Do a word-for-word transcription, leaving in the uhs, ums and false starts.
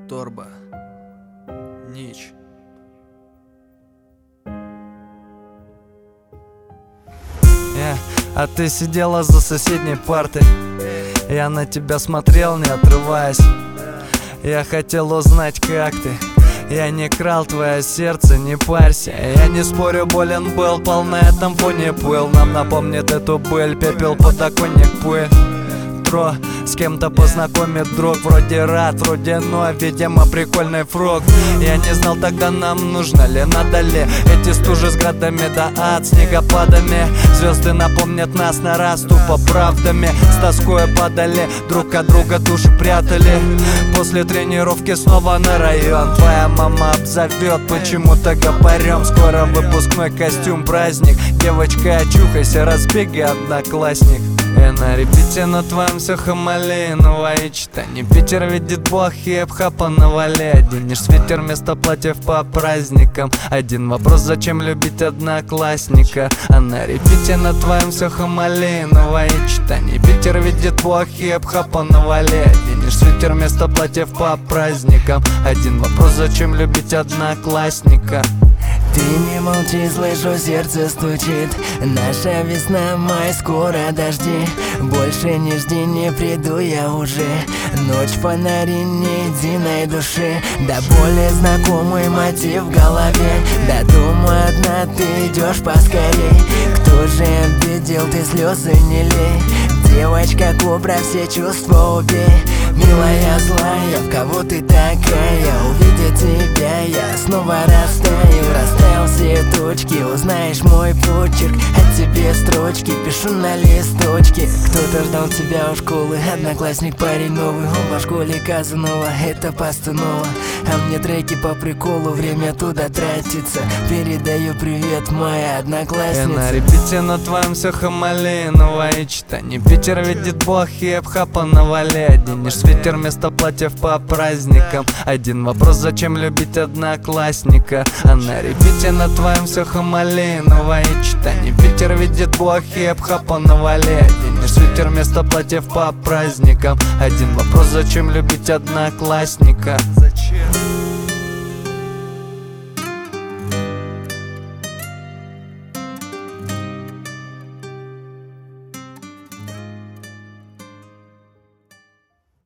Торба. Нич. Yeah. А ты сидела за соседней партой. Я на тебя смотрел, не отрываясь. Я хотел узнать, как ты. Я не крал твое сердце, не парься. Я не спорю, болен был, пол на этом фоне пыл. Нам напомнит эту быль, пепел, подоконник, пыль. Тро, с кем-то познакомит друг. Вроде рад, вроде но, видимо, прикольный фрог. Я не знал тогда, нам нужно ли, надо ли. Эти стужи с градами, да ад, снегопадами. Звезды напомнят нас на раз, тупо правдами. С тоской падали, друг от друга души прятали. После тренировки снова на район. Твоя мама обзовет почему-то гопарем. Скоро выпускной костюм, праздник. Девочка, очухайся, разбеги, одноклассник. Я на репите на твоем все хамали, новое читание. Питер видит Бог, хип-хапа навали. Оденешь свитер вместо платьев по праздникам. Один вопрос, зачем любить одноклассника? А на репите на твоем все хамали, новое читание. Питер видит Бог, хип-хапа навали. Оденешь свитер вместо платьев по праздникам. Один вопрос, зачем любить одноклассника? Ты не молчи, слышу, сердце стучит. Наша весна, май, скоро дожди. Больше не жди, не приду я уже. Ночь, фонари, ни единой души. Да более знакомый мотив в голове. До дома одна ты идешь поскорей. Кто же обидел, ты слезы не лей. Девочка, кобра, все чувства убей. Милая, злая, в кого ты такая? Увидя тебя, я снова растаю. Расставил все точки, узнаешь мой почерк. От тебе строчки, пишу на листочке. Кто-то ждал тебя у школы, одноклассник, парень новый. Оба в школе Казанова, это постанова. А мне треки по приколу, время туда тратится. Передаю привет, моя одноклассница. Я на репите на твоем все хамали, новое читание. Питер видит Бог, хип-хапа навали. Оденешь свитер вместо платьев по праздникам. Один вопрос, зачем любить одноклассника? А на репите на твоем все хамали, новое читание. Питер видит Бог, хип-хапа навали. Оденешь свитер вместо платьев по праздникам. Один вопрос, зачем любить одноклассника? Зачем?